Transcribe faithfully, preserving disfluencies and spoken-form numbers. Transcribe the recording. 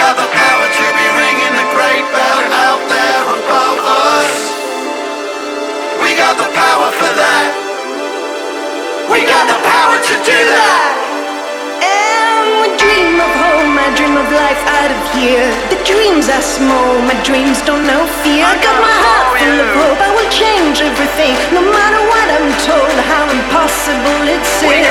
got the power to be ringing the great bell out there above us. We got the power for that. We got the power to do that. And I dream of home, I dream of life out of here. The dreams are small, my dreams don't know fear. I got my heart full of hope, I will change everything. No matter what I'm told, how impossible it seems.